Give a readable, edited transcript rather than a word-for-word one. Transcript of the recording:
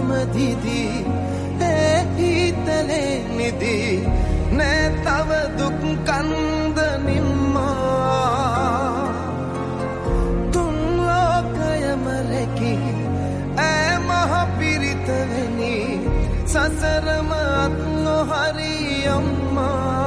දිදි ඒ හිතලේ නිදි නෑ තව දුක් කන්ද නිම්මා තුන් ලෝකයම රැකි ඈ මහ පිරිත වෙනි සසරම අත් නොහරි අම්මා